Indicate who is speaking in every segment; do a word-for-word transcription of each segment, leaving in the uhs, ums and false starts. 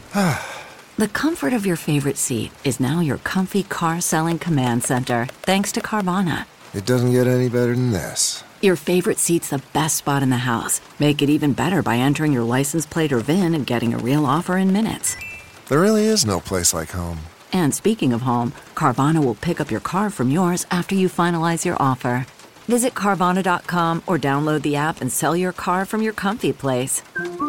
Speaker 1: The comfort of your favorite seat is now your comfy car-selling command center, thanks to Carvana.
Speaker 2: It doesn't get any better than this.
Speaker 1: Your favorite seat's the best spot in the house. Make it even better by entering your license plate or V I N and getting a real offer in minutes.
Speaker 2: There really is no place like home.
Speaker 1: And speaking of home, Carvana will pick up your car from yours after you finalize your offer. Visit Carvana dot com or download the app and sell your car from your comfy place.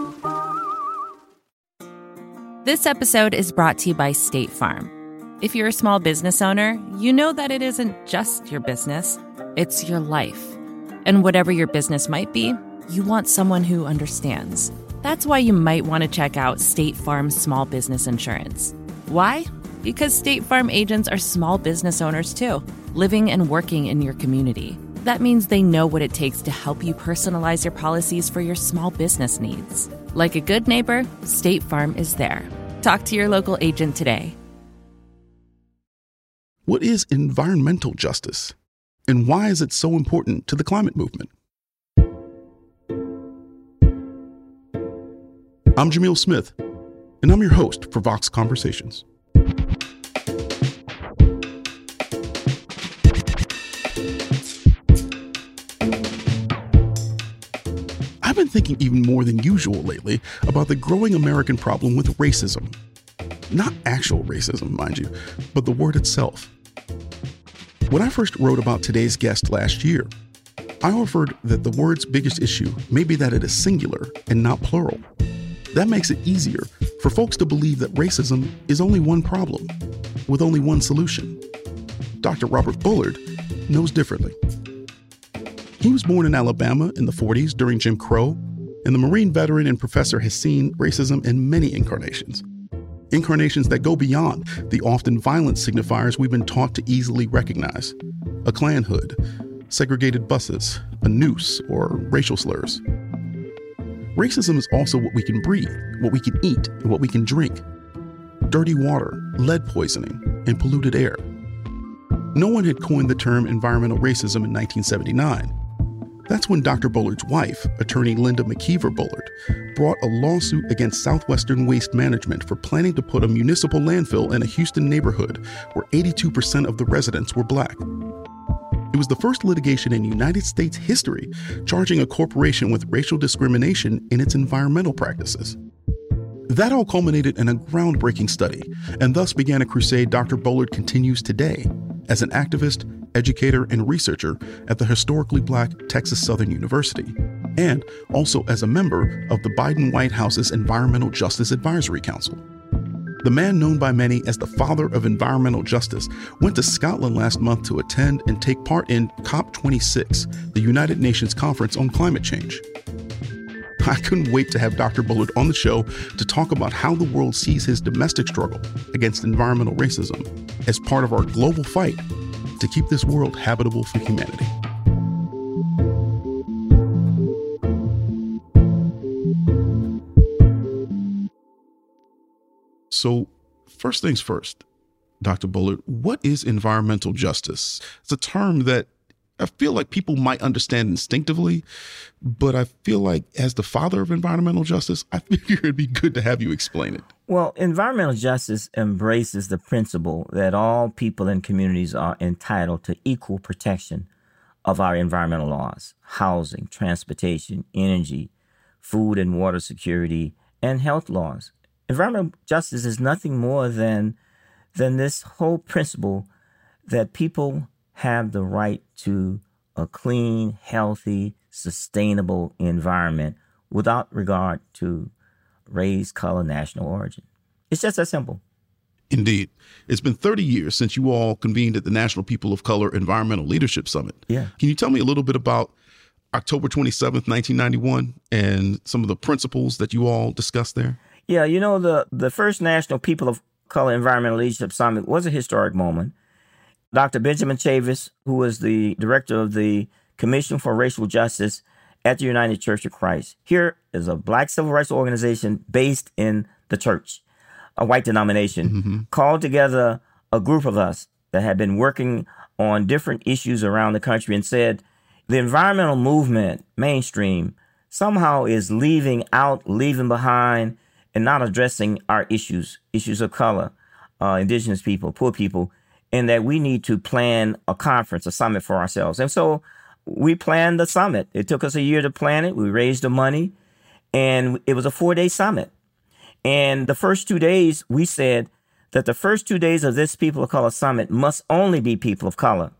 Speaker 3: This episode is brought to you by State Farm. If you're a small business owner, you know that it isn't just your business, it's your life. And whatever your business might be, you want someone who understands. That's why you might want to check out State Farm's small business insurance. Why? Because State Farm agents are small business owners too, living and working in your community. That means they know what it takes to help you personalize your policies for your small business needs. Like a good neighbor, State Farm is there. Talk to your local agent today.
Speaker 4: What is environmental justice? And why is it so important to the climate movement? I'm Jamil Smith, and I'm your host for Vox Conversations. I've been thinking even more than usual lately about the growing American problem with racism. Not actual racism, mind you, but the word itself. When I first wrote about today's guest last year, I offered that the word's biggest issue may be that it is singular and not plural. That makes it easier for folks to believe that racism is only one problem, with only one solution. Doctor Robert Bullard knows differently. He was born in Alabama in the forties during Jim Crow, and the Marine veteran and professor has seen racism in many incarnations. Incarnations that go beyond the often violent signifiers we've been taught to easily recognize. A Klan hood, segregated buses, a noose, or racial slurs. Racism is also what we can breathe, what we can eat, and what we can drink. Dirty water, lead poisoning, and polluted air. No one had coined the term environmental racism in nineteen seventy-nine. That's when Doctor Bullard's wife, attorney Linda McKeever Bullard, brought a lawsuit against Southwestern Waste Management for planning to put a municipal landfill in a Houston neighborhood where eighty-two percent of the residents were black. It was the first litigation in United States history charging a corporation with racial discrimination in its environmental practices. That all culminated in a groundbreaking study, and thus began a crusade Doctor Bullard continues today as an activist, educator, and researcher at the historically black Texas Southern University, and also as a member of the Biden White House's Environmental Justice Advisory Council. The man known by many as the father of environmental justice went to Scotland last month to attend and take part in COP twenty-six, the United Nations Conference on Climate Change. I couldn't wait to have Doctor Bullard on the show to talk about how the world sees his domestic struggle against environmental racism as part of our global fight to keep this world habitable for humanity. So, first things first, Doctor Bullard, what is environmental justice? It's a term that I feel like people might understand instinctively, but I feel like as the father of environmental justice, I figure it'd be good to have you explain it.
Speaker 5: Well, environmental justice embraces the principle that all people and communities are entitled to equal protection of our environmental laws: housing, transportation, energy, food and water security, and health laws. Environmental justice is nothing more than, than this whole principle that people have the right to a clean, healthy, sustainable environment without regard to race, color, national origin. It's just that simple.
Speaker 4: Indeed. It's been thirty years since you all convened at the National People of Color Environmental Leadership Summit.
Speaker 5: Yeah.
Speaker 4: Can you tell me a little bit about October twenty-seventh, nineteen ninety-one, and some of the principles that you all discussed there?
Speaker 5: Yeah, you know, the, the first National People of Color Environmental Leadership Summit was a historic moment. Doctor Benjamin Chavis, who was the director of the Commission for Racial Justice at the United Church of Christ. Here is a black civil rights organization based in the church, a white denomination, mm-hmm. called together a group of us that had been working on different issues around the country and said the environmental movement, mainstream, somehow is leaving out, leaving behind and not addressing our issues, issues of color, uh, indigenous people, poor people, and that we need to plan a conference, a summit for ourselves. And so we planned the summit. It took us a year to plan it. We raised the money, and it was a four-day summit. And the first two days, we said that the first two days of this People of Color Summit must only be people of color.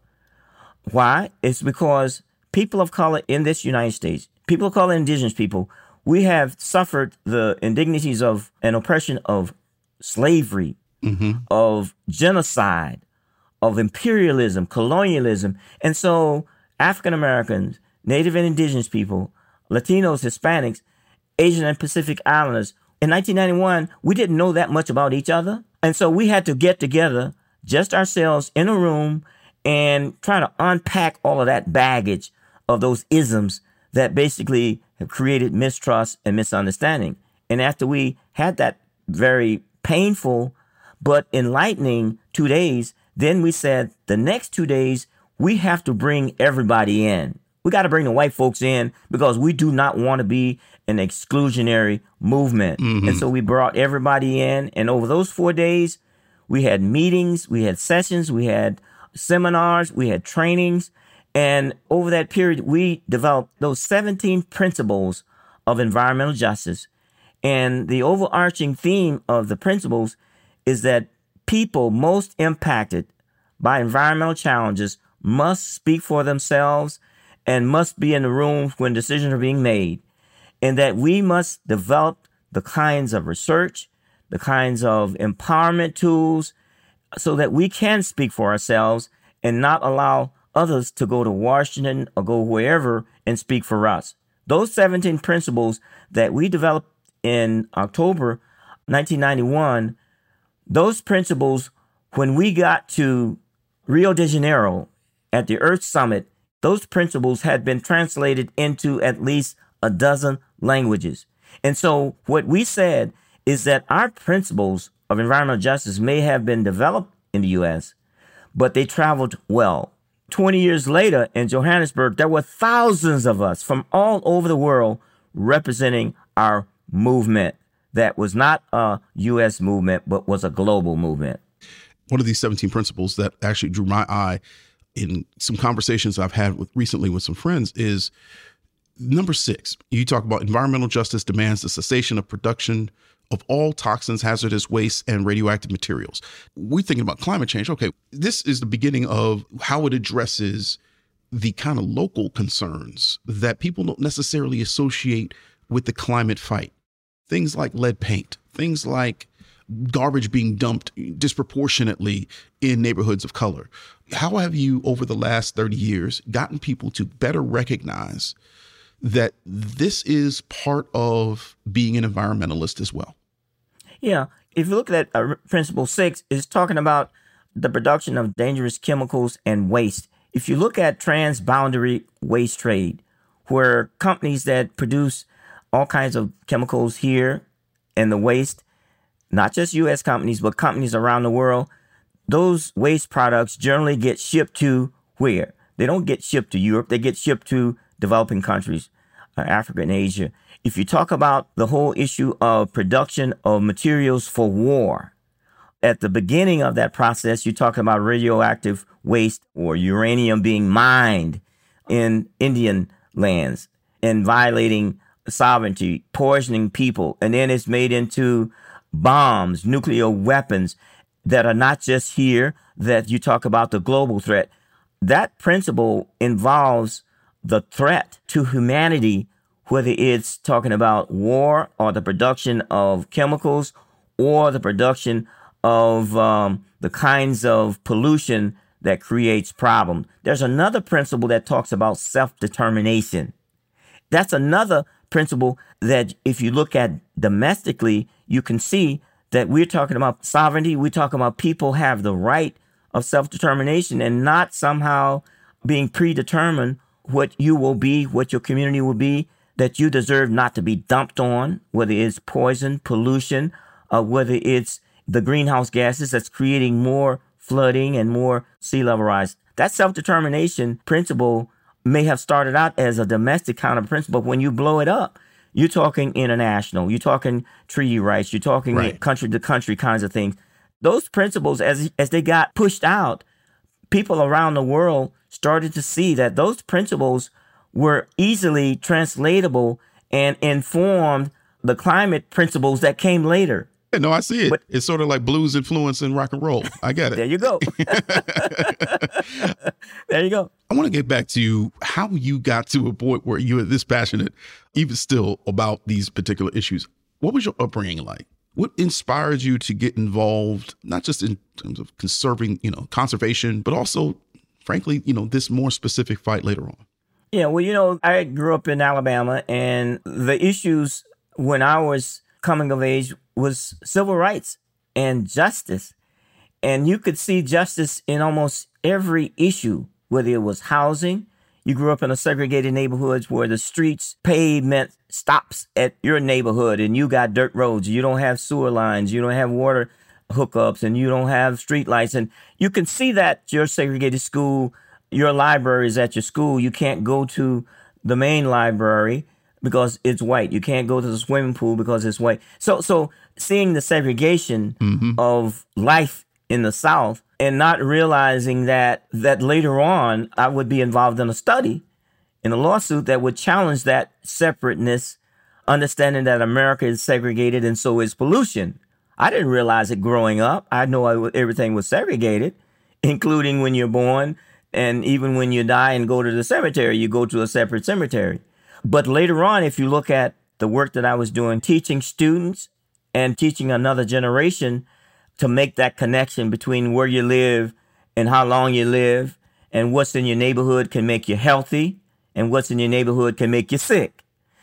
Speaker 5: Why? It's because people of color in this United States, people of color, indigenous people, we have suffered the indignities of an oppression of slavery, mm-hmm. of genocide, of imperialism, colonialism. And so African Americans, Native and indigenous people, Latinos, Hispanics, Asian and Pacific Islanders, in nineteen ninety-one, we didn't know that much about each other. And so we had to get together, just ourselves in a room, and try to unpack all of that baggage of those isms that basically have created mistrust and misunderstanding. And after we had that very painful but enlightening two days, then we said the next two days, we have to bring everybody in. We got to bring the white folks in because we do not want to be an exclusionary movement. Mm-hmm. And so we brought everybody in. And over those four days, we had meetings, we had sessions, we had seminars, we had trainings. And over that period, we developed those seventeen principles of environmental justice. And the overarching theme of the principles is that people most impacted by environmental challenges must speak for themselves and must be in the room when decisions are being made. And that we must develop the kinds of research, the kinds of empowerment tools, so that we can speak for ourselves and not allow others to go to Washington or go wherever and speak for us. Those seventeen principles that we developed in October nineteen ninety-one, those principles, when we got to Rio de Janeiro at the Earth Summit, those principles had been translated into at least a dozen languages. And so what we said is that our principles of environmental justice may have been developed in the U S, but they traveled well. twenty years later in Johannesburg, there were thousands of us from all over the world representing our movement that was not a U S movement, but was a global movement.
Speaker 4: One of these seventeen principles that actually drew my eye in some conversations I've had with recently with some friends is number six. You talk about environmental justice demands the cessation of production of all toxins, hazardous waste, and radioactive materials. We're thinking about climate change. Okay, this is the beginning of how it addresses the kind of local concerns that people don't necessarily associate with the climate fight. Things like lead paint, things like garbage being dumped disproportionately in neighborhoods of color. How have you, over the last thirty years, gotten people to better recognize that this is part of being an environmentalist as well?
Speaker 5: Yeah. If you look at uh, Principle six, it's talking about the production of dangerous chemicals and waste. If you look at transboundary waste trade, where companies that produce all kinds of chemicals here and the waste, not just U S companies, but companies around the world, those waste products generally get shipped to where? They don't get shipped to Europe. They get shipped to developing countries, uh, Africa and Asia. If you talk about the whole issue of production of materials for war, at the beginning of that process, you're talking about radioactive waste or uranium being mined in Indian lands and violating sovereignty, poisoning people, and then it's made into bombs, nuclear weapons that are not just here, that you talk about the global threat. That principle involves the threat to humanity, whether it's talking about war or the production of chemicals or the production of um, the kinds of pollution that creates problems. There's another principle that talks about self-determination. That's another principle that if you look at domestically, you can see that we're talking about sovereignty. We're talking about people have the right of self-determination and not somehow being predetermined what you will be, what your community will be, that you deserve not to be dumped on, whether it's poison, pollution, or whether it's the greenhouse gases that's creating more flooding and more sea level rise. That self-determination principle may have started out as a domestic kind of principle. When you blow it up, You're talking international. You're talking treaty rights. You're talking
Speaker 4: Right.
Speaker 5: country to country kinds of things. Those principles, as as they got pushed out, people around the world started to see that those principles were easily translatable and informed the climate principles that came later.
Speaker 4: Yeah, no, I see it.
Speaker 5: But-
Speaker 4: it's sort of like blues influence in rock and roll. I get
Speaker 5: There
Speaker 4: it.
Speaker 5: you go. There you go.
Speaker 4: I want to get back to how you got to a point where you were this passionate, even still, about these particular issues. What was your upbringing like? What inspired you to get involved, not just in terms of conserving, you know, conservation, but also, frankly, you know, this more specific fight later on?
Speaker 5: Yeah, well, you know, I grew up in Alabama, and the issues when I was coming of age was civil rights and justice. And you could see justice in almost every issue, whether it was housing. You grew up in a segregated neighborhoods where the streets pavement stops at your neighborhood and you got dirt roads. You don't have sewer lines. You don't have water hookups, and you don't have street lights. And you can see that your segregated school, your library is at your school. You can't go to the main library because it's white. You can't go to the swimming pool because it's white. So, so seeing the segregation
Speaker 4: Mm-hmm.
Speaker 5: of life in the South and not realizing that that later on I would be involved in a study, in a lawsuit that would challenge that separateness, understanding that America is segregated and so is pollution. I didn't realize it growing up. I know I, everything was segregated, including when you're born and even when you die and go to the cemetery, you go to a separate cemetery. But later on, if you look at the work that I was doing, teaching students and teaching another generation to make that connection between where you live and how long you live, and what's in your neighborhood can make you healthy, and what's in your neighborhood can make you sick,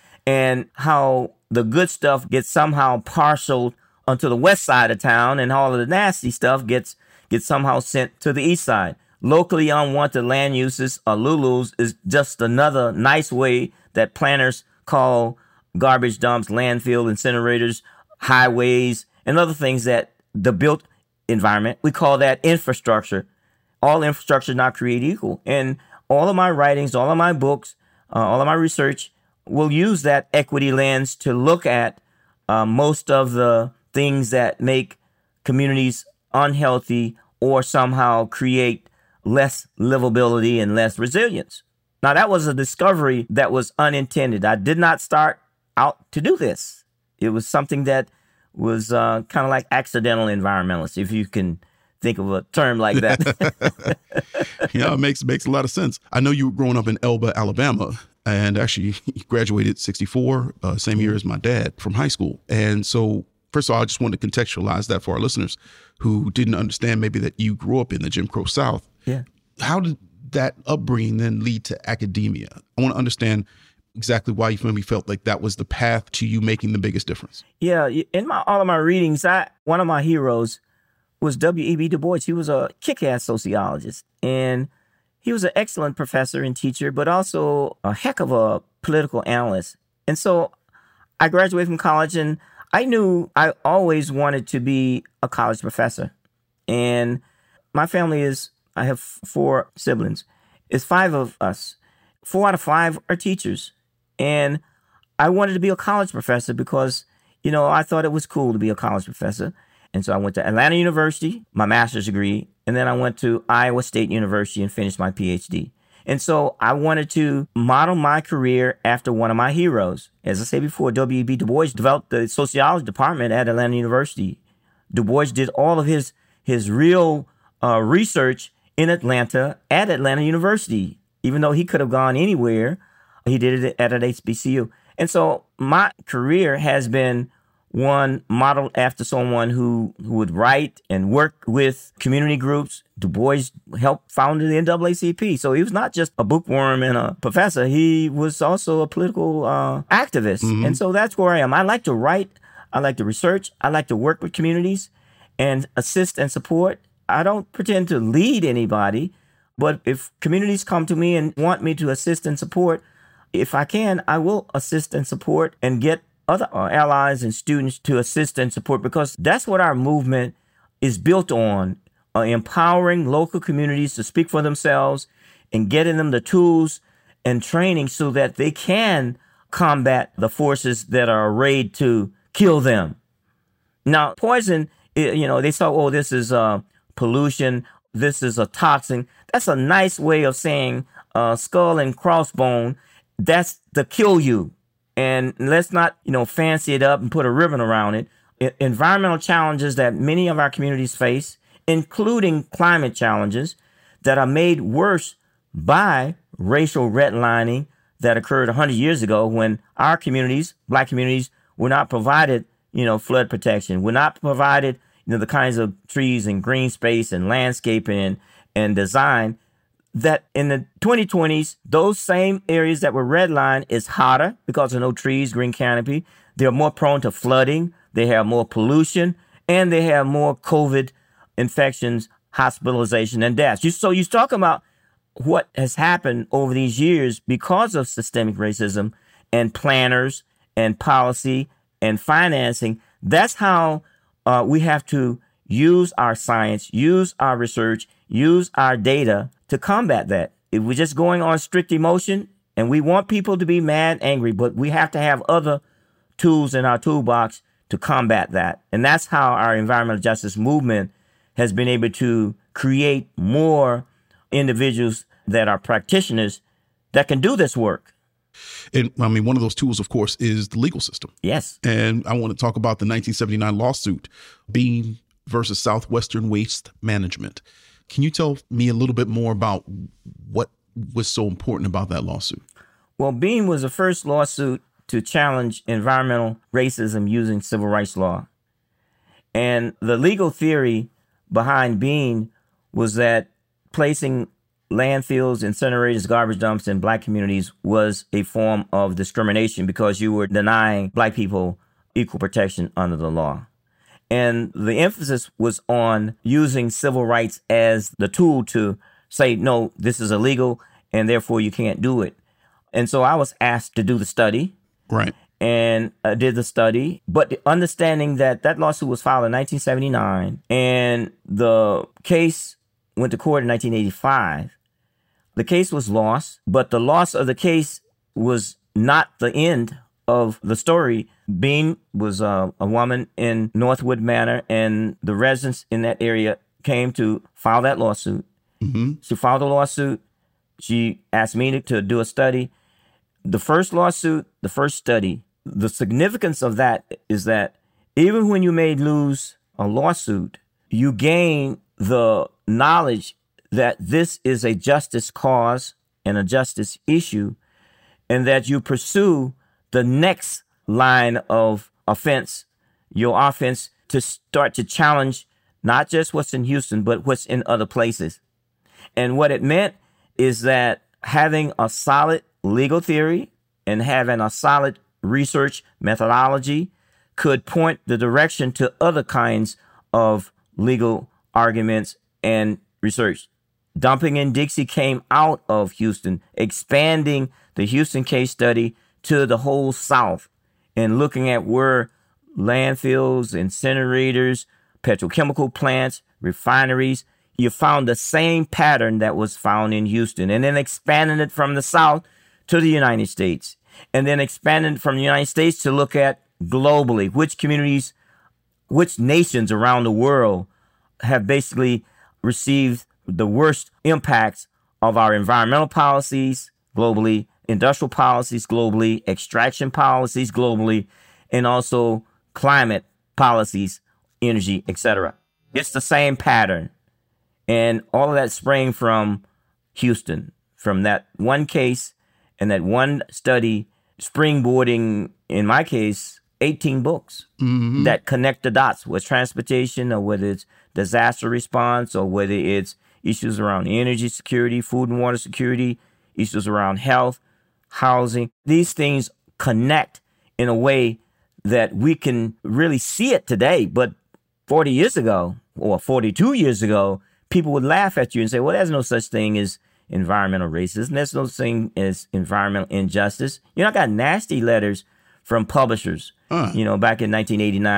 Speaker 5: and how the good stuff gets somehow parceled onto the west side of town, and all of the nasty stuff gets gets somehow sent to the east side. Locally unwanted land uses, or L U L Us, is just another nice way that planners call garbage dumps, landfill, incinerators, highways, and other things that the built environment, we call that infrastructure. All infrastructure is not created equal. And all of my writings, all of my books, uh, all of my research will use that equity lens to look at uh, most of the things that make communities unhealthy or somehow create less livability and less resilience. Now, that was a discovery that was unintended. I did not start out to do this. It was something that was uh, kind of like accidental environmentalist, if you can think of a term like that.
Speaker 4: Yeah, it makes makes a lot of sense. I know you were growing up in Elba, Alabama, and actually you graduated sixty-four, uh, same year as my dad, from high school. And so, first of all, I just wanted to contextualize that for our listeners who didn't understand maybe that you grew up in the Jim Crow South.
Speaker 5: Yeah.
Speaker 4: How did that upbringing then lead to academia? I want to understand exactly why you maybe felt like that was the path to you making the biggest difference.
Speaker 5: Yeah, in my all of my readings, I one of my heroes was W E B Du Bois. He was a kick-ass sociologist, and he was an excellent professor and teacher, but also a heck of a political analyst. And so I graduated from college, and I knew I always wanted to be a college professor. And my family is, I have four siblings. It's five of us. Four out of five are teachers. And I wanted to be a college professor because, you know, I thought it was cool to be a college professor. And so I went to Atlanta University, my master's degree, and then I went to Iowa State University and finished my P H D. And so I wanted to model my career after one of my heroes. As I said before, W E B Du Bois developed the sociology department at Atlanta University. Du Bois did all of his, his real uh, research in Atlanta at Atlanta University. Even though he could have gone anywhere, he did it at an H B C U. And so my career has been one modeled after someone who, who would write and work with community groups. Du Bois helped found the N double A C P. So he was not just a bookworm and a professor. He was also a political uh, activist. Mm-hmm. And so that's where I am. I like to write. I like to research. I like to work with communities and assist and support. I don't pretend to lead anybody, but if communities come to me and want me to assist and support, if I can, I will assist and support and get other uh, allies and students to assist and support, because that's what our movement is built on, uh, empowering local communities to speak for themselves and getting them the tools and training so that they can combat the forces that are arrayed to kill them. Now, poison, you know, they thought, oh, this is uh, pollution, this is a toxin. That's a nice way of saying uh, skull and crossbone. That's to kill you. And let's not, you know, fancy it up and put a ribbon around it. I- environmental challenges that many of our communities face, including climate challenges that are made worse by racial redlining that occurred one hundred years ago when our communities, black communities, were not provided, you know, flood protection. We're not provided, you know, the kinds of trees and green space and landscaping and, and design that in the twenty twenties, those same areas that were redlined is hotter because of no trees, green canopy. They're more prone to flooding. They have more pollution, and they have more COVID infections, hospitalization, and deaths. You, so you're talking about what has happened over these years because of systemic racism and planners and policy and financing. That's how uh, we have to use our science, use our research, use our data to combat that. If we're just going on strict emotion, and we want people to be mad, angry, but we have to have other tools in our toolbox to combat that. And that's how our environmental justice movement has been able to create more individuals that are practitioners that can do this work.
Speaker 4: And I mean, one of those tools, of course, is the legal system.
Speaker 5: Yes.
Speaker 4: And I want to talk about the nineteen seventy-nine lawsuit, Bean versus Southwestern Waste Management. Can you tell me a little bit more about what was so important about that lawsuit?
Speaker 5: Well, Bean was the first lawsuit to challenge environmental racism using civil rights law. And the legal theory behind Bean was that placing landfills, incinerators, garbage dumps in black communities was a form of discrimination because you were denying black people equal protection under the law. And the emphasis was on using civil rights as the tool to say, no, this is illegal, and therefore you can't do it. And so I was asked to do the study.
Speaker 4: Right.
Speaker 5: And I did the study, but understanding that that lawsuit was filed in nineteen seventy-nine and the case went to court in nineteen eighty-five. The case was lost, but the loss of the case was not the end of the story. Bean was uh, a woman in Northwood Manor, and the residents in that area came to file that lawsuit.
Speaker 4: Mm-hmm.
Speaker 5: She filed a lawsuit. She asked me to, to do a study. The first lawsuit, the first study, the significance of that is that even when you may lose a lawsuit, you gain the knowledge that this is a justice cause and a justice issue, and that you pursue the next line of offense, your offense, to start to challenge not just what's in Houston, but what's in other places. And what it meant is that having a solid legal theory and having a solid research methodology could point the direction to other kinds of legal arguments and research. Dumping in Dixie came out of Houston, expanding the Houston case study to the whole South and looking at where landfills, incinerators, petrochemical plants, refineries, you found the same pattern that was found in Houston, and then expanding it from the South to the United States, and then expanding from the United States to look at globally which communities, which nations around the world have basically received the worst impacts of our environmental policies globally, industrial policies globally, extraction policies globally, and also climate policies, energy, et cetera. It's the same pattern. And all of that sprang from Houston, from that one case and that one study, springboarding, in my case, eighteen books mm-hmm. that connect the dots with transportation, or whether it's disaster response, or whether it's issues around energy security, food and water security, issues around health, housing. These things connect in a way that we can really see it today. But forty years ago, or forty-two years ago, people would laugh at you and say, well, there's no such thing as environmental racism. There's no such thing as environmental injustice. You know, I got nasty letters from publishers, uh. you know, back in nineteen eighty-nine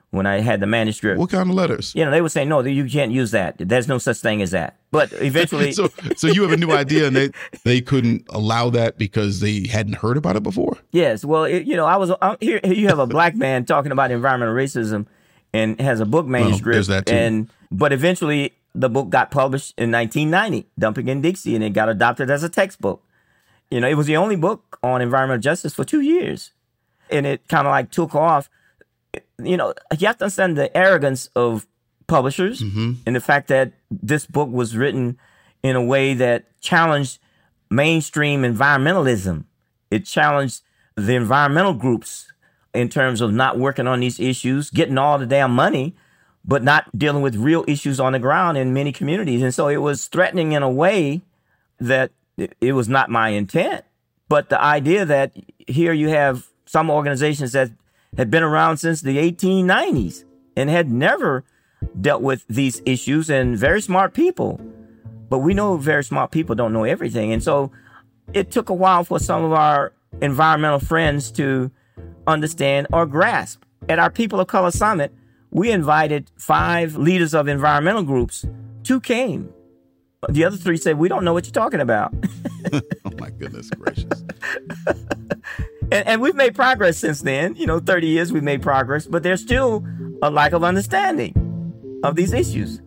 Speaker 5: when I had the manuscript.
Speaker 4: What kind of letters?
Speaker 5: You know, they would say, no, you can't use that. There's no such thing as that. But eventually...
Speaker 4: so so you have a new idea and they, they couldn't allow that because they hadn't heard about it before?
Speaker 5: Yes. Well, it, you know, I was... I'm, here, here you have a black man talking about environmental racism and has a book manuscript.
Speaker 4: Well, there's that too.
Speaker 5: And, but eventually, the book got published in nineteen ninety, Dumping in Dixie, and it got adopted as a textbook. You know, it was the only book on environmental justice for two years. And it kind of like took off. You know, you have to understand the arrogance of publishers mm-hmm. and the fact that this book was written in a way that challenged mainstream environmentalism. It challenged the environmental groups in terms of not working on these issues, getting all the damn money, but not dealing with real issues on the ground in many communities. And so it was threatening in a way that it was not my intent. But the idea that here you have some organizations that had been around since the eighteen nineties and had never dealt with these issues, and very smart people. But we know very smart people don't know everything. And so it took a while for some of our environmental friends to understand or grasp. At our People of Color Summit, we invited five leaders of environmental groups. Two came. The other three said, we don't know what you're talking about.
Speaker 4: Oh, my goodness gracious.
Speaker 5: and, and we've made progress since then. You know, thirty years we've made progress, but there's still a lack of understanding of these issues.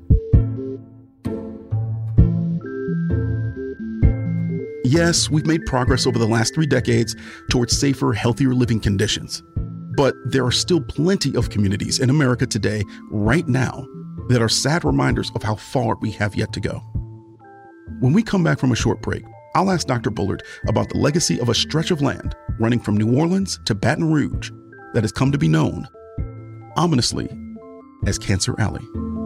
Speaker 4: Yes, we've made progress over the last three decades towards safer, healthier living conditions. But there are still plenty of communities in America today, right now, that are sad reminders of how far we have yet to go. When we come back from a short break, I'll ask Doctor Bullard about the legacy of a stretch of land running from New Orleans to Baton Rouge that has come to be known, ominously, as Cancer Alley.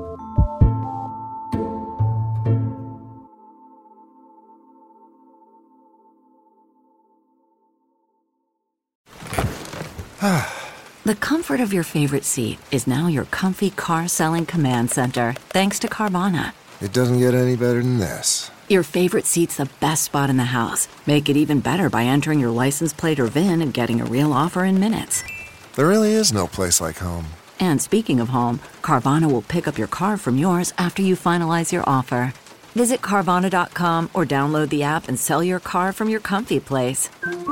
Speaker 1: The comfort of your favorite seat is now your comfy car-selling command center, thanks to Carvana.
Speaker 2: It doesn't get any better than this.
Speaker 1: Your favorite seat's the best spot in the house. Make it even better by entering your license plate or V I N and getting a real offer in minutes.
Speaker 2: There really is no place like home.
Speaker 1: And speaking of home, Carvana will pick up your car from yours after you finalize your offer. Visit Carvana dot com or download the app and sell your car from your comfy place.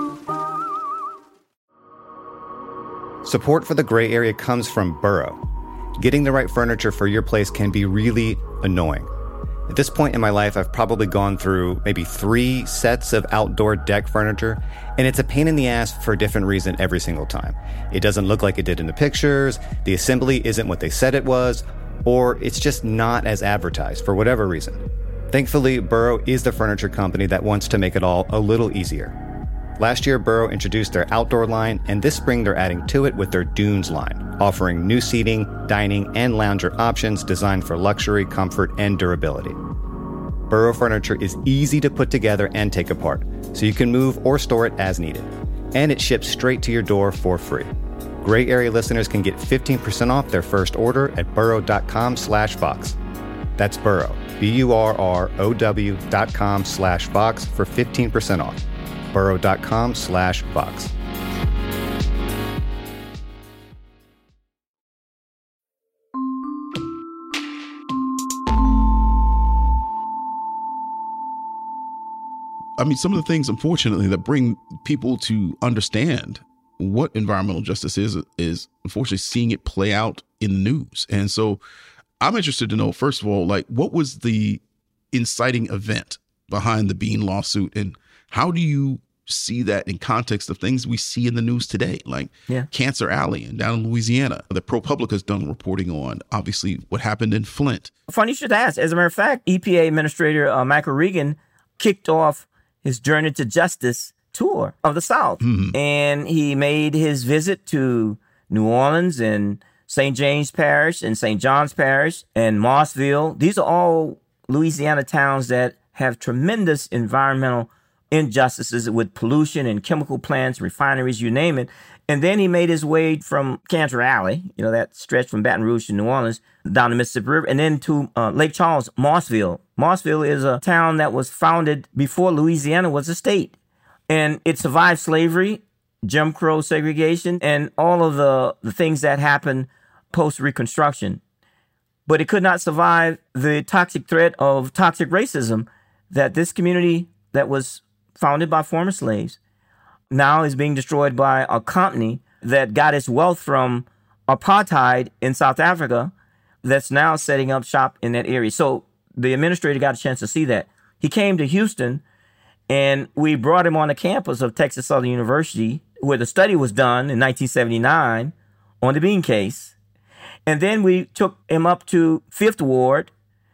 Speaker 6: Support for the gray area comes from Burrow. Getting the right furniture for your place can be really annoying. At this point in my life, I've probably gone through maybe three sets of outdoor deck furniture, and it's a pain in the ass for a different reason every single time. It doesn't look like it did in the pictures, the assembly isn't what they said it was, or it's just not as advertised for whatever reason. Thankfully, Burrow is the furniture company that wants to make it all a little easier. Last year, Burrow introduced their outdoor line, and this spring they're adding to it with their Dunes line, offering new seating, dining, and lounger options designed for luxury, comfort, and durability. Burrow furniture is easy to put together and take apart, so you can move or store it as needed. And it ships straight to your door for free. Gray Area listeners can get fifteen percent off their first order at burrow dot com slash Vox. That's Burrow, B U R R O W dot com slash Vox for fifteen percent off. burrow dot com slash Vox.
Speaker 4: I mean, some of the things, unfortunately, that bring people to understand what environmental justice is, is unfortunately seeing it play out in the news. And so I'm interested to know, first of all, like, what was the inciting event behind the Bean lawsuit, and how do you see that in context of things we see in the news today, like yeah. Cancer Alley and down in Louisiana, that ProPublica's done reporting on, obviously, what happened in Flint.
Speaker 5: Funny you should ask. As a matter of fact, E P A Administrator uh, Michael Regan kicked off his Journey to Justice tour of the South. Mm-hmm. And he made his visit to New Orleans and Saint James Parish and Saint John's Parish and Mossville. These are all Louisiana towns that have tremendous environmental injustices with pollution and chemical plants, refineries, you name it. And then he made his way from Cancer Alley, you know, that stretch from Baton Rouge to New Orleans, down the Mississippi River, and then to uh, Lake Charles, Mossville. Mossville is a town that was founded before Louisiana was a state. And it survived slavery, Jim Crow segregation, and all of the, the things that happened post-Reconstruction. But it could not survive the toxic threat of toxic racism that this community that was founded by former slaves now is being destroyed by a company that got its wealth from apartheid in South Africa that's now setting up shop in that area. So the administrator got a chance to see that. He came to Houston, and we brought him on the campus of Texas Southern University, where the study was done in nineteen seventy-nine on the Bean case. And then we took him up to Fifth Ward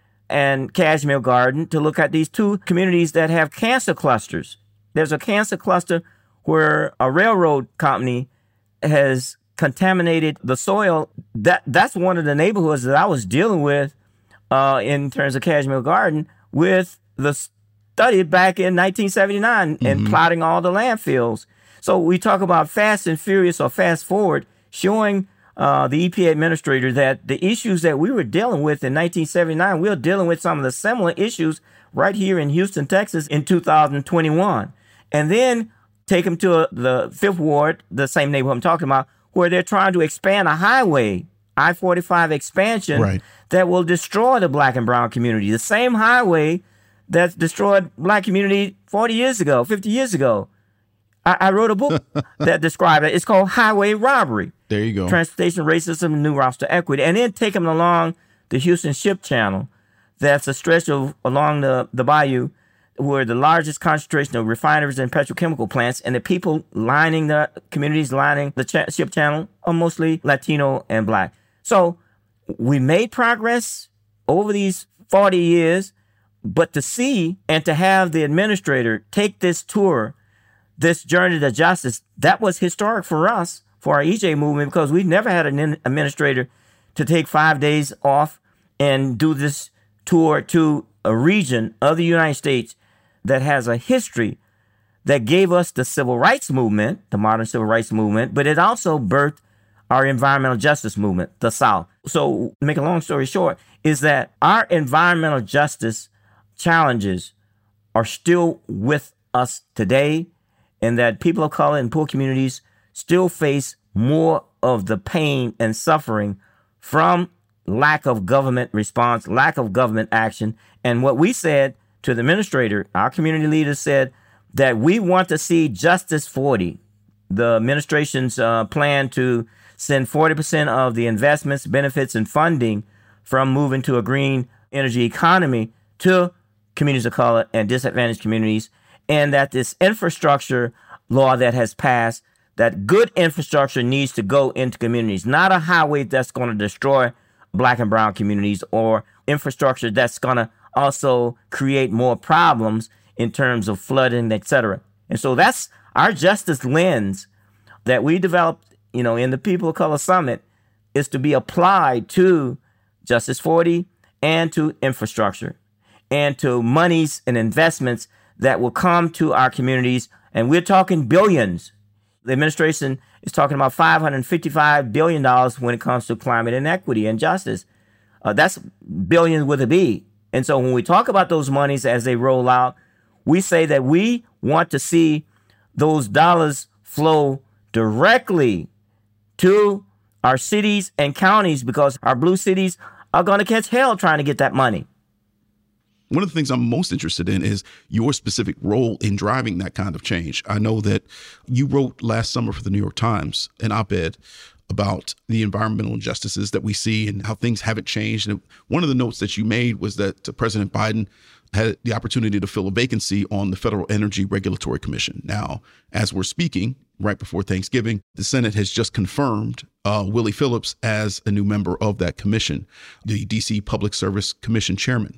Speaker 5: and Cashmere Garden to look at these two communities that have cancer clusters. There's a cancer cluster where a railroad company has contaminated the soil. That that's one of the neighborhoods that I was dealing with uh, in terms of Cashmere Garden with the study back in nineteen seventy-nine mm-hmm. and plotting all the landfills. So we talk about fast and furious or fast forward, showing uh, the E P A administrator that the issues that we were dealing with in nineteen seventy-nine, we're dealing with some of the similar issues right here in Houston, Texas in two thousand twenty-one. And then take them to uh, the Fifth Ward, the same neighborhood I'm talking about, where they're trying to expand a highway, I forty-five expansion, right, that will destroy the black and brown community. The same highway that destroyed black community forty years ago, fifty years ago. I, I wrote a book that described it. It's called Highway Robbery.
Speaker 4: There you go.
Speaker 5: Transportation Racism, New Routes to Equity. And then take them along the Houston Ship Channel. That's a stretch of along the, the bayou where the largest concentration of refineries and petrochemical plants, and the people lining the communities, lining the ch- ship channel are mostly Latino and black. So we made progress over these forty years, but to see and to have the administrator take this tour, this journey to justice, that was historic for us, for our E J movement, because we've never had an administrator to take five days off and do this tour to a region of the United States that has a history that gave us the civil rights movement, the modern civil rights movement, but it also birthed our environmental justice movement, the South. So, to make a long story short, is that our environmental justice challenges are still with us today, and that people of color and poor communities still face more of the pain and suffering from lack of government response, lack of government action. And what we said to the administrator, our community leaders said that we want to see Justice forty, the administration's uh, plan to send forty percent of the investments, benefits, and funding from moving to a green energy economy to communities of color and disadvantaged communities, and that this infrastructure law that has passed, that good infrastructure needs to go into communities, not a highway that's going to destroy black and brown communities, or infrastructure that's going to also create more problems in terms of flooding, et cetera. And so that's our justice lens that we developed, you know, in the People of Color Summit, is to be applied to Justice forty and to infrastructure and to monies and investments that will come to our communities. And we're talking billions. The administration is talking about five hundred fifty-five billion dollars when it comes to climate inequity and justice. Uh, that's billions with a B. And so when we talk about those monies as they roll out, we say that we want to see those dollars flow directly to our cities and counties, because our blue cities are going to catch hell trying to get that money.
Speaker 4: One of the things I'm most interested in is your specific role in driving that kind of change. I know that you wrote last summer for the New York Times an op-ed about the environmental injustices that we see and how things haven't changed. And one of the notes that you made was that uh, President Biden had the opportunity to fill a vacancy on the Federal Energy Regulatory Commission. Now, as we're speaking, right before Thanksgiving, the Senate has just confirmed uh, Willie Phillips as a new member of that commission, the D C Public Service Commission chairman.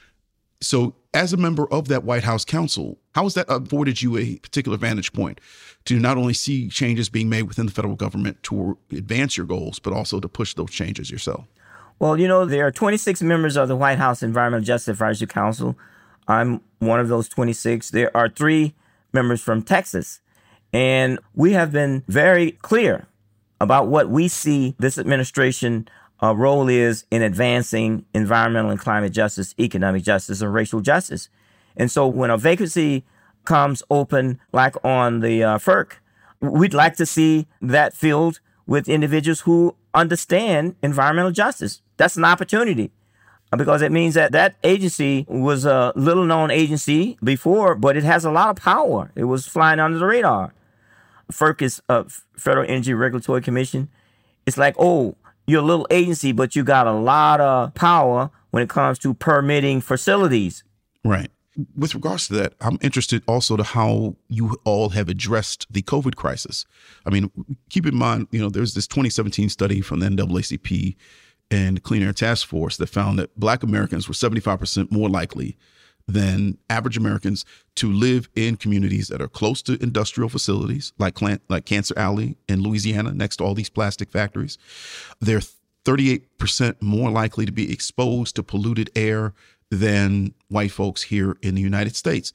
Speaker 4: So as a member of that White House council, how has that afforded you a particular vantage point to not only see changes being made within the federal government to advance your goals, but also to push those changes yourself?
Speaker 5: Well, you know, there are twenty-six members of the White House Environmental Justice Advisory Council. I'm one of those twenty-six. There are three members from Texas. And we have been very clear about what we see this administration uh, role is in advancing environmental and climate justice, economic justice, and racial justice. And so when a vacancy comes open, like on the uh, F E R C, we'd like to see that filled with individuals who understand environmental justice. That's an opportunity because it means that that agency was a little known agency before, but it has a lot of power. It was flying under the radar. FERC is a uh, Federal Energy Regulatory Commission. It's like, oh, you're a little agency, but you got a lot of power when it comes to permitting facilities.
Speaker 4: Right. With regards to that, I'm interested also to how you all have addressed the COVID crisis. I mean, keep in mind, you know, there's this twenty seventeen study from the N double A C P and the Clean Air Task Force that found that Black Americans were seventy-five percent more likely than average Americans to live in communities that are close to industrial facilities like like Cancer Alley in Louisiana, next to all these plastic factories. They're thirty-eight percent more likely to be exposed to polluted air than white folks here in the United States.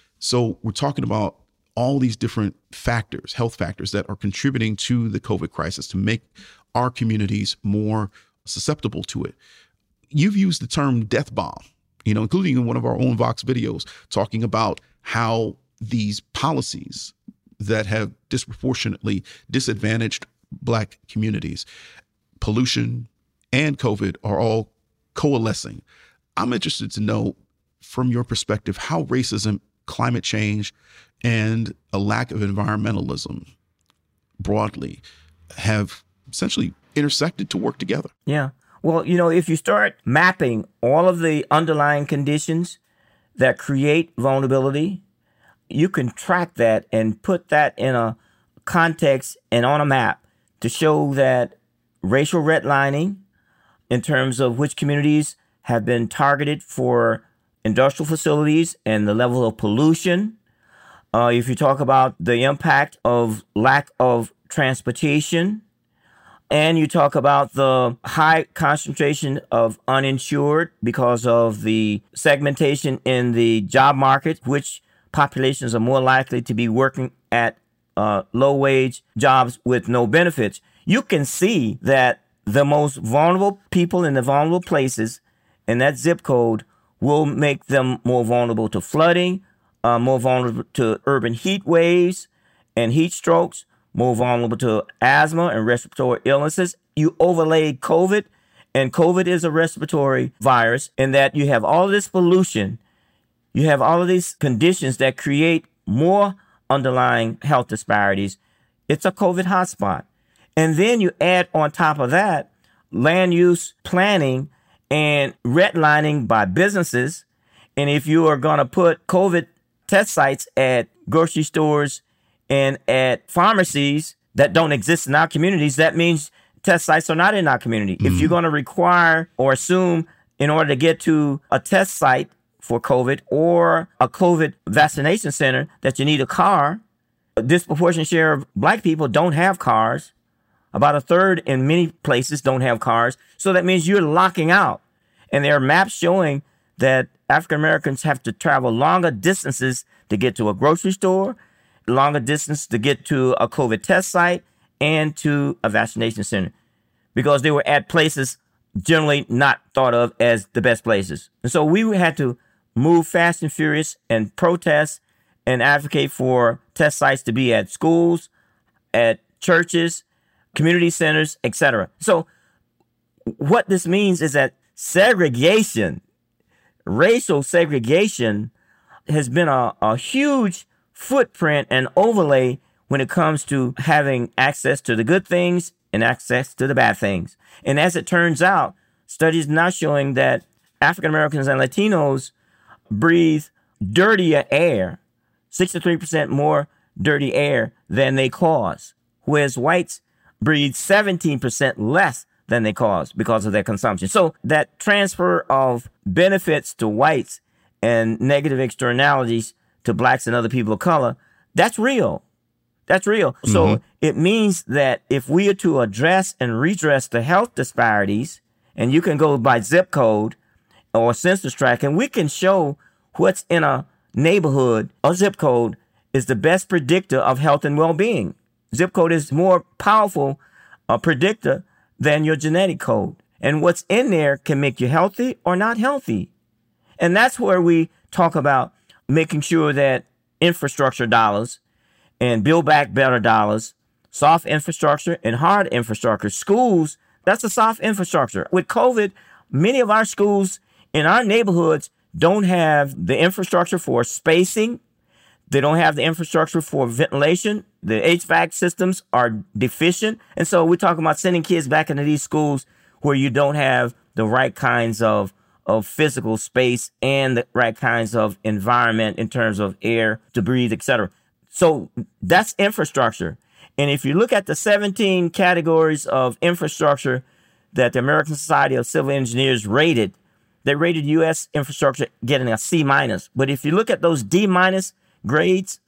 Speaker 4: So we're talking about all these different factors, health factors that are contributing to the COVID crisis to make our communities more susceptible to it. You've used the term death bomb, you know, including in one of our own Vox videos, talking about how these policies that have disproportionately disadvantaged Black communities, pollution and COVID, are all coalescing. I'm interested to know, from your perspective, how racism, climate change, and a lack of environmentalism broadly have essentially intersected to work together.
Speaker 5: Yeah. Well, you know, if you start mapping all of the underlying conditions that create vulnerability, you can track that and put that in a context and on a map to show that racial redlining in terms of which communities have been targeted for industrial facilities and the level of pollution. Uh, if you talk about the impact of lack of transportation, and you talk about the high concentration of uninsured because of the segmentation in the job market, which populations are more likely to be working at uh, low-wage jobs with no benefits, you can see that the most vulnerable people in the vulnerable places in that zip code will make them more vulnerable to flooding, uh, more vulnerable to urban heat waves and heat strokes, more vulnerable to asthma and respiratory illnesses. You overlay COVID, and COVID is a respiratory virus in that you have all of this pollution, you have all of these conditions that create more underlying health disparities. It's a COVID hotspot. And then you add on top of that land use planning and redlining by businesses. And if you are going to put COVID test sites at grocery stores and at pharmacies that don't exist in our communities, that means test sites are not in our community. Mm-hmm. If you're going to require or assume in order to get to a test site for COVID or a COVID vaccination center that you need a car, a disproportionate share of Black people don't have cars. About a third in many places don't have cars. So that means you're locking out. And there are maps showing that African Americans have to travel longer distances to get to a grocery store, longer distance to get to a COVID test site, and to a vaccination center, because they were at places generally not thought of as the best places. And so we had to move fast and furious and protest and advocate for test sites to be at schools, at churches, community centers, et cetera. So what this means is that segregation, racial segregation, has been a, a huge footprint and overlay when it comes to having access to the good things and access to the bad things. And as it turns out, studies now showing that African Americans and Latinos breathe dirtier air, sixty-three percent more dirty air than they cause, whereas whites breathe seventeen percent less than they cause because of their consumption. So that transfer of benefits to whites and negative externalities to Blacks and other people of color, that's real. That's real. Mm-hmm. So it means that if we are to address and redress the health disparities, and you can go by zip code or census tract, and we can show what's in a neighborhood, a zip code is the best predictor of health and well-being. Zip code is more powerful a predictor than your genetic code. And what's in there can make you healthy or not healthy. And that's where we talk about making sure that infrastructure dollars and Build Back Better dollars, soft infrastructure and hard infrastructure. Schools, that's a soft infrastructure. With COVID, many of our schools in our neighborhoods don't have the infrastructure for spacing. They don't have the infrastructure for ventilation. The H V A C systems are deficient. And so we're talking about sending kids back into these schools where you don't have the right kinds of, of physical space and the right kinds of environment in terms of air to breathe, et cetera. So that's infrastructure. And if you look at the seventeen categories of infrastructure that the American Society of Civil Engineers rated, they rated U S infrastructure getting a C minus. But if you look at those D minus grades,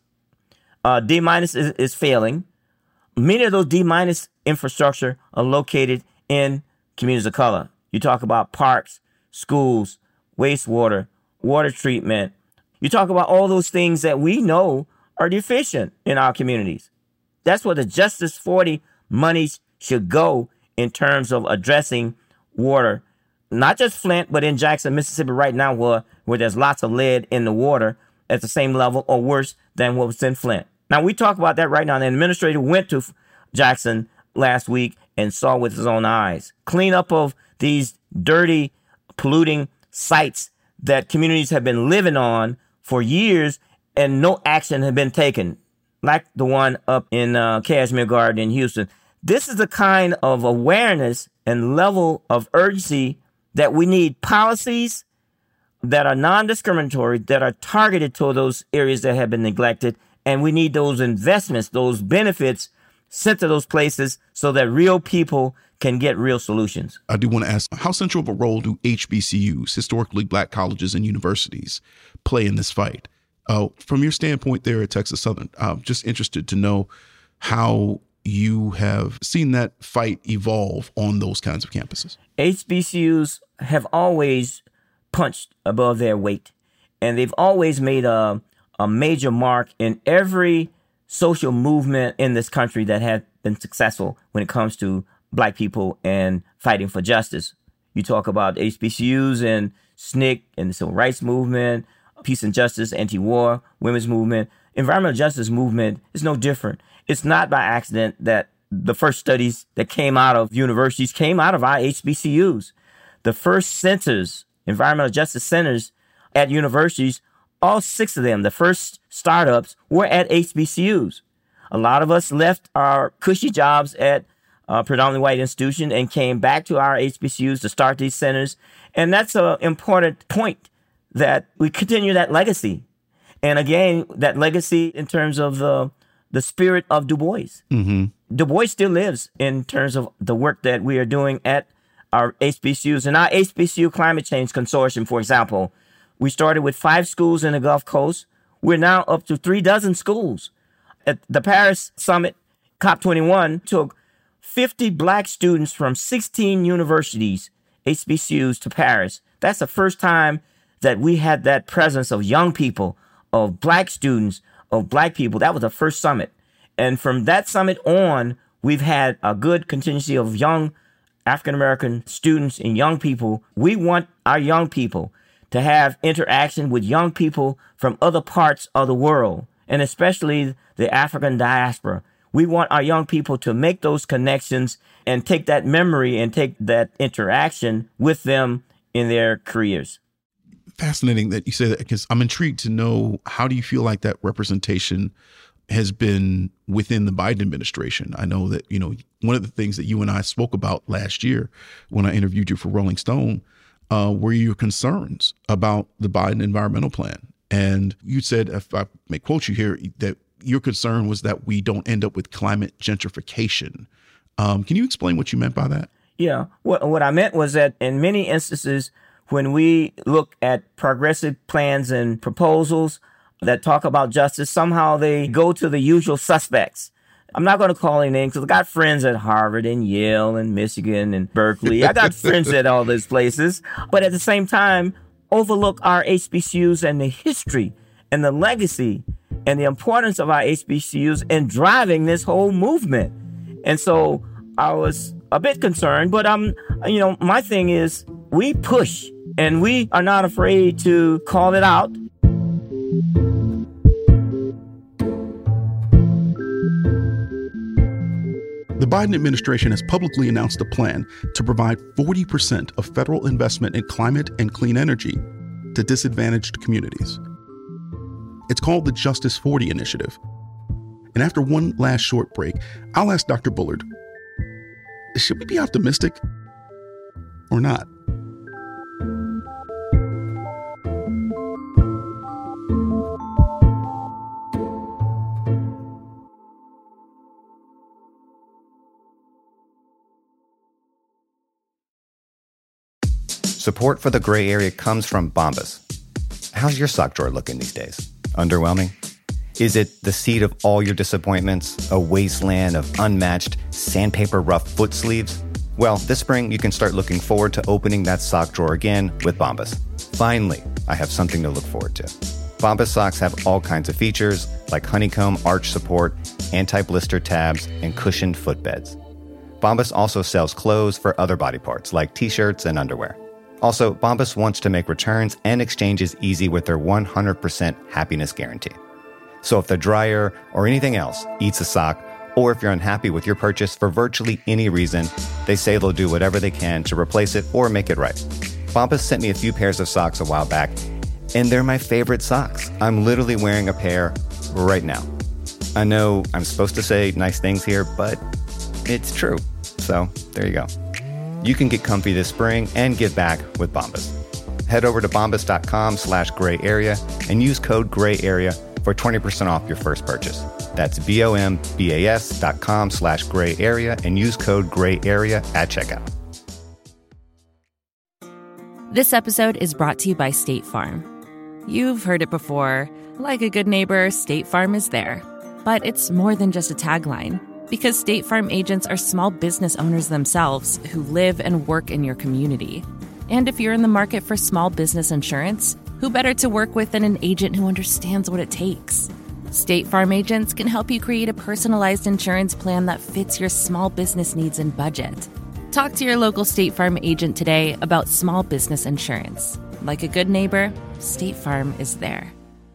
Speaker 5: uh, D minus is, is failing. Many of those D minus infrastructure are located in communities of color. You talk about parks, schools, wastewater, water treatment. You talk about all those things that we know are deficient in our communities. That's where the Justice forty monies should go in terms of addressing water, not just Flint, but in Jackson, Mississippi right now, where, where there's lots of lead in the water at the same level or worse than what was in Flint. Now, we talk about that right now. The administrator went to Jackson last week and saw with his own eyes. Cleanup of these dirty, polluting sites that communities have been living on for years and no action had been taken, like the one up in uh, Cashmere Garden in Houston. This is the kind of awareness and level of urgency that we need. Policies that are non-discriminatory, that are targeted to those areas that have been neglected. And we need those investments, those benefits sent to those places so that real people can get real solutions.
Speaker 4: I do want to ask, how central of a role do H B C Us, historically black colleges and universities, play in this fight? Uh, from your standpoint there at Texas Southern, I'm just interested to know how you have seen that fight evolve on those kinds of campuses.
Speaker 5: H B C Us have always punched above their weight, and they've always made a, a major mark in every social movement in this country that has been successful when it comes to black people and fighting for justice. You talk about H B C Us and S N C C and the Civil Rights Movement, Peace and Justice, anti-war, women's movement. Environmental justice movement is no different. It's not by accident that the first studies that came out of universities came out of our H B C Us. The first centers, environmental justice centers at universities, all six of them, the first startups, were at H B C Us. A lot of us left our cushy jobs at uh, predominantly white institutions and came back to our H B C Us to start these centers. And that's an important point, that we continue that legacy. And again, that legacy in terms of the, the spirit of Du Bois. Mm-hmm. Du Bois still lives in terms of the work that we are doing at our H B C Us. And our H B C U Climate Change Consortium, for example, we started with five schools in the Gulf Coast. We're now up to three dozen schools. At the Paris Summit, COP twenty-one took fifty black students from sixteen universities, H B C Us, to Paris. That's the first time that we had that presence of young people, of black students, of black people. That was the first summit. And from that summit on, we've had a good contingency of young African-American students and young people. We want our young people to have interaction with young people from other parts of the world, and especially the African diaspora. We want our young people to make those connections and take that memory and take that interaction with them in their careers.
Speaker 4: Fascinating that you say that, because I'm intrigued to know, how do you feel like that representation has been within the Biden administration? I know that, you know, one of the things that you and I spoke about last year when I interviewed you for Rolling Stone uh, were your concerns about the Biden environmental plan. And you said, if I may quote you here, that your concern was that we don't end up with climate gentrification. Um, can you explain what you meant by that?
Speaker 5: Yeah, what, what I meant was that in many instances, when we look at progressive plans and proposals that talk about justice, somehow they go to the usual suspects. I'm not going to call any names because I got friends at Harvard and Yale and Michigan and Berkeley. I got friends at all those places. But at the same time, overlook our H B C Us and the history and the legacy and the importance of our H B C Us in driving this whole movement. And so I was a bit concerned, but um, you know, my thing is we push and we are not afraid to call it out.
Speaker 4: The Biden administration has publicly announced a plan to provide forty percent of federal investment in climate and clean energy to disadvantaged communities. It's called the Justice forty Initiative. And after one last short break, I'll ask Doctor Bullard, should we be optimistic or not?
Speaker 6: Support for the gray area comes from Bombas. How's your sock drawer looking these days? Underwhelming? Is it the seat of all your disappointments, a wasteland of unmatched sandpaper rough foot sleeves? Well, this spring you can start looking forward to opening that sock drawer again with Bombas. Finally, I have something to look forward to. Bombas socks have all kinds of features like honeycomb arch support, anti-blister tabs, and cushioned footbeds. Bombas also sells clothes for other body parts like t-shirts and underwear. Also, Bombas wants to make returns and exchanges easy with their one hundred percent happiness guarantee. So if the dryer or anything else eats a sock, or if you're unhappy with your purchase for virtually any reason, they say they'll do whatever they can to replace it or make it right. Bombas sent me a few pairs of socks a while back, and they're my favorite socks. I'm literally wearing a pair right now. I know I'm supposed to say nice things here, but it's true. So there you go. You can get comfy this spring and give back with Bombas. Head over to bombas.com slash gray area and use code gray area for twenty percent off your first purchase. That's B-O-M-B-A-S dot com slash gray area and use code gray area at checkout.
Speaker 3: This episode is brought to you by State Farm. You've heard it before. Like a good neighbor, State Farm is there. But it's more than just a tagline. Because State Farm agents are small business owners themselves who live and work in your community. And if you're in the market for small business insurance, who better to work with than an agent who understands what it takes? State Farm agents can help you create a personalized insurance plan that fits your small business needs and budget. Talk to your local State Farm agent today about small business insurance. Like a good neighbor, State Farm is there.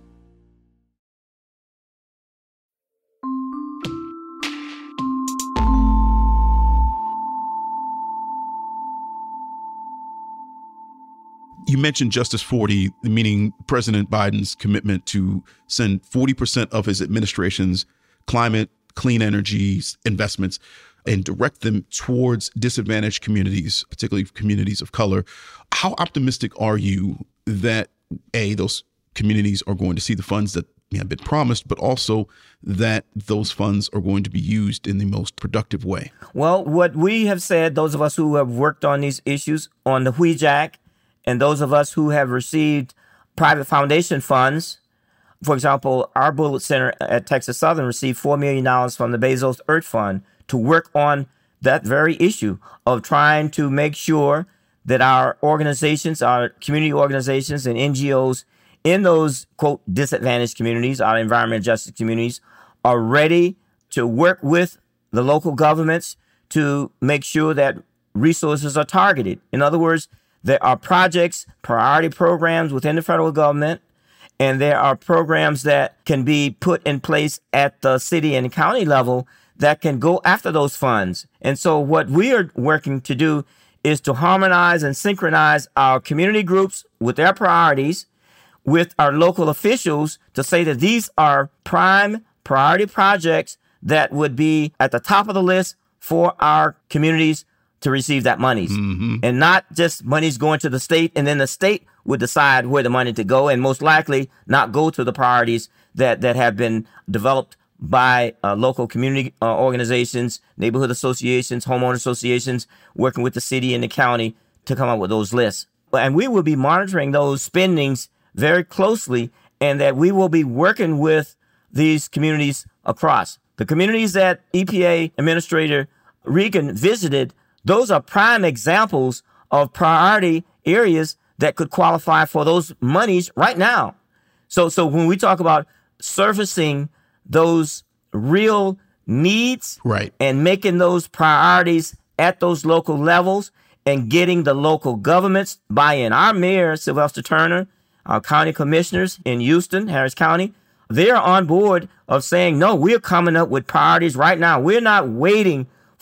Speaker 4: You mentioned Justice forty, meaning President Biden's commitment to send forty percent of his administration's climate, clean energy investments and direct them towards disadvantaged communities, particularly communities of color. How optimistic are you that, A, those communities are going to see the funds that have been promised, but also that those funds are going to be used in the most productive way?
Speaker 5: Well, what we have said, those of us who have worked on these issues on the W H E A C, and those of us who have received private foundation funds, for example, our Bullitt Center at Texas Southern received four million dollars from the Bezos Earth Fund to work on that very issue of trying to make sure that our organizations, our community organizations and N G Os in those, quote, disadvantaged communities, our environmental justice communities, are ready to work with the local governments to make sure that resources are targeted. In other words, there are projects, priority programs within the federal government, and there are programs that can be put in place at the city and county level that can go after those funds. And so what we are working to do is to harmonize and synchronize our community groups with their priorities, with our local officials to say that these are prime priority projects that would be at the top of the list for our communities to receive that monies. Mm-hmm. And not just monies going to the state, and then the state would decide where the money to go, and most likely not go to the priorities that, that have been developed by uh, local community uh, organizations, neighborhood associations, homeowner associations, working with the city and the county to come up with those lists. And we will be monitoring those spendings very closely, and that we will be working with these communities across. The communities that E P A Administrator Regan visited, those are prime examples of priority areas that could qualify for those monies right now. So, so when we talk about surfacing those real needs,
Speaker 4: right,
Speaker 5: and making those priorities at those local levels and getting the local governments buy-in, our mayor, Sylvester Turner, our county commissioners in Houston, Harris County, they're on board of saying, no, we're coming up with priorities right now. We're not waiting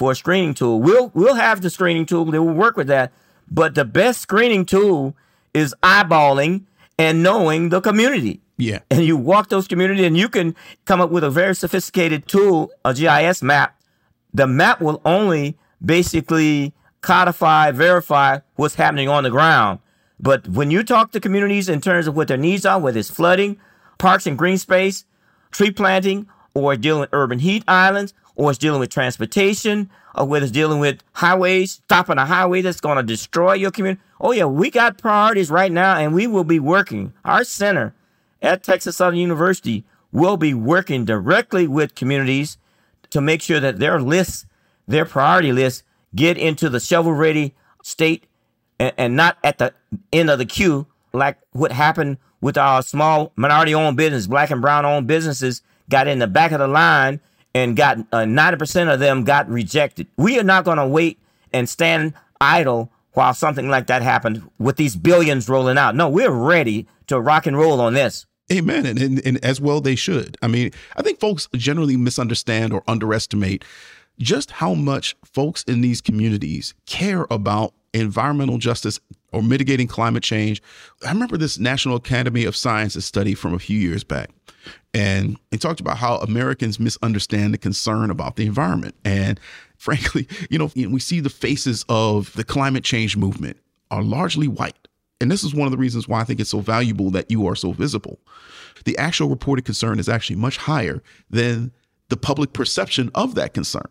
Speaker 5: for a screening tool. We'll we'll have the screening tool that will work with that. But the best screening tool is eyeballing and knowing the community.
Speaker 4: Yeah.
Speaker 5: And you walk those communities and you can come up with a very sophisticated tool, a G I S map. The map will only basically codify, verify what's happening on the ground. But when you talk to communities in terms of what their needs are, whether it's flooding, parks and green space, tree planting, or dealing with urban heat islands, or it's dealing with transportation, or whether it's dealing with highways, stopping a highway that's going to destroy your community. Oh, yeah, we got priorities right now, and we will be working. Our center at Texas Southern University will be working directly with communities to make sure that their lists, their priority lists, get into the shovel-ready state and, and not at the end of the queue like what happened with our small minority-owned business, black and brown-owned businesses got in the back of the line and got uh, ninety percent of them got rejected. We are not going to wait and stand idle while something like that happened with these billions rolling out. No, we're ready to rock and roll on this.
Speaker 4: Amen. And, and, and as well they should. I mean, I think folks generally misunderstand or underestimate just how much folks in these communities care about environmental justice or mitigating climate change. I remember this National Academy of Sciences study from a few years back, and it talked about how Americans misunderstand the concern about the environment. And frankly, you know, we see the faces of the climate change movement are largely white. And this is one of the reasons why I think it's so valuable that you are so visible. The actual reported concern is actually much higher than the public perception of that concern.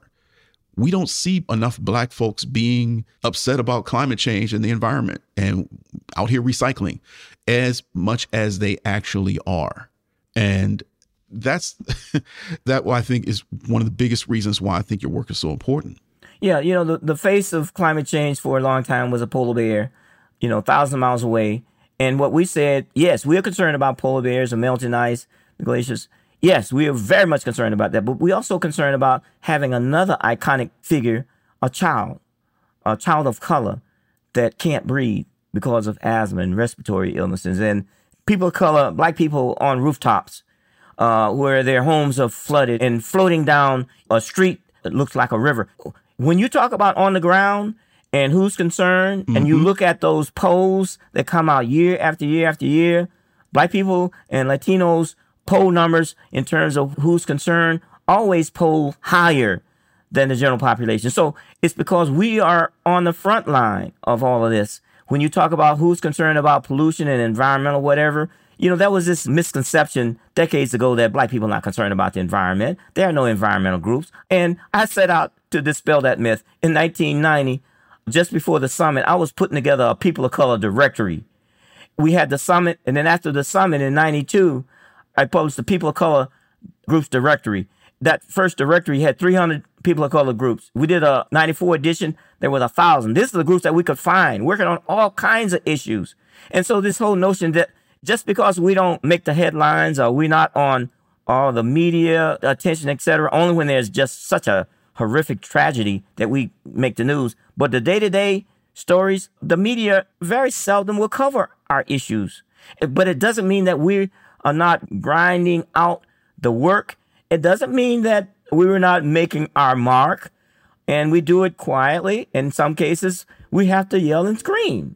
Speaker 4: We don't see enough black folks being upset about climate change and the environment and out here recycling as much as they actually are. And that's that I think is one of the biggest reasons why I think your work is so important.
Speaker 5: Yeah, you know, the, the face of climate change for a long time was a polar bear, you know, a thousand miles away. And what we said, yes, we are concerned about polar bears and melting ice, the glaciers. Yes, we are very much concerned about that. But we're also concerned about having another iconic figure, a child, a child of color that can't breathe because of asthma and respiratory illnesses. And people of color, black people on rooftops uh, where their homes are flooded and floating down a street that looks like a river. When you talk about on the ground and who's concerned, mm-hmm. and you look at those polls that come out year after year after year, black people and Latinos poll numbers in terms of who's concerned always poll higher than the general population. So it's because we are on the front line of all of this. When you talk about who's concerned about pollution and environmental whatever, you know, there was this misconception decades ago that black people are not concerned about the environment. There are no environmental groups. And I set out to dispel that myth. In nineteen ninety, just before the summit, I was putting together a people of color directory. We had the summit, and then after the summit in ninety-two, I published the People of Color Groups Directory. That first directory had three hundred people of color groups. We did a ninety-four edition. There was a thousand. This is the groups that we could find working on all kinds of issues. And so this whole notion that just because we don't make the headlines or we're not on all the media attention, et cetera, only when there's just such a horrific tragedy that we make the news. But the day-to-day stories, the media very seldom will cover our issues. But it doesn't mean that we are not grinding out the work. It doesn't mean that we were not making our mark, and we do it quietly. In some cases, we have to yell and scream.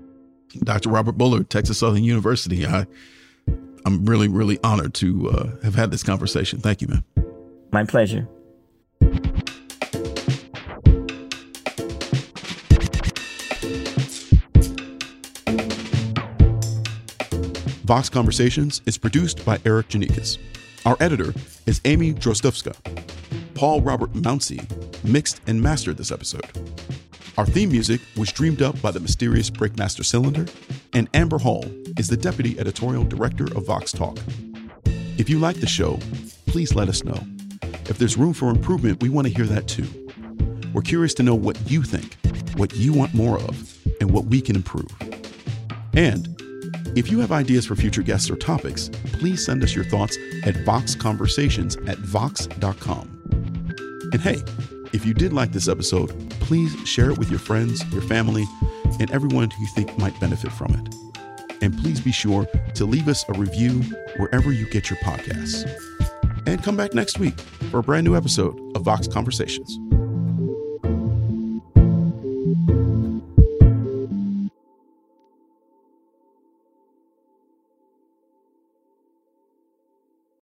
Speaker 4: Doctor Robert Bullard, Texas Southern University. I, I'm really, really honored to uh, have had this conversation. Thank you, man.
Speaker 5: My pleasure.
Speaker 4: Vox Conversations is produced by Eric Janikis. Our editor is Amy Drozdowska. Paul Robert Mounsey mixed and mastered this episode. Our theme music was dreamed up by the mysterious Breakmaster Cylinder, and Amber Hall is the deputy editorial director of Vox Talk. If you like the show, please let us know. If there's room for improvement, we want to hear that too. We're curious to know what you think, what you want more of, and what we can improve. And if you have ideas for future guests or topics, please send us your thoughts at voxconversations at vox dot com. And hey, if you did like this episode, please share it with your friends, your family, and everyone who you think might benefit from it. And please be sure to leave us a review wherever you get your podcasts. And come back next week for a brand new episode of Vox Conversations.